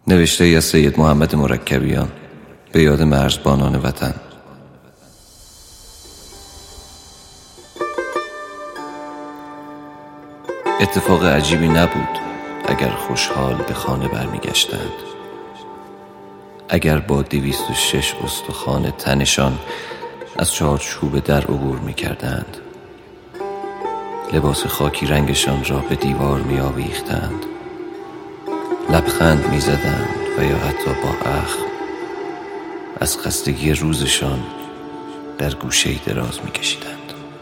نوشته ای از سید محمد مرکبیان به یاد مرزبانان وطن. اتفاق عجیبی نبود اگر خوشحال به خانه برمیگشتند، اگر با 206 استخوان تنشان از چارچوب در عبور می‌کردند، لباس خاکی رنگشان را به دیوار می‌آویختند، لبخند می‌زدند و یا حتی با اخم از خستگی روزشان در گوشه‌ای دراز می‌کشیدند.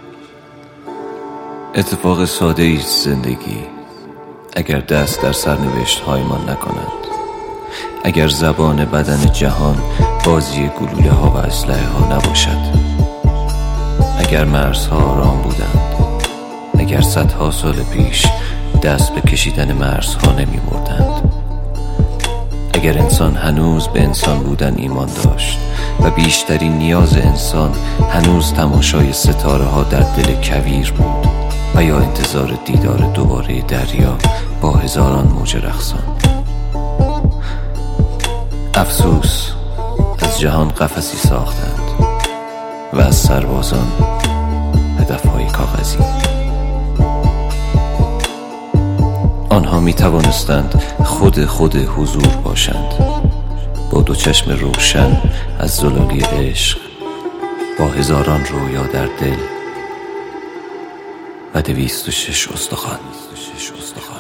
اتفاق ساده‌ای است زندگی اگر دست در سرنوشت‌هایمان نکند، اگر زبان بدن جهان بازی گلوله ها و اسلحه ها نباشد، اگر مرزها آرام بودند، اگر صدها سال پیش دست به کشیدن مرزها نمی بردند، اگر انسان هنوز به انسان بودن ایمان داشت و بیشترین نیاز انسان هنوز تماشای ستاره ها در دل کویر بود و یا انتظار دیدار دوباره دریا با هزاران موج رقصان. افسوس از جهان قفسی ساختند و از سربازان هدفهای کاغذی. آنها می توانستند خود حضور باشند، با دو چشم روشن از زلالی عشق، با هزاران رویا در دل و 206 استخوان.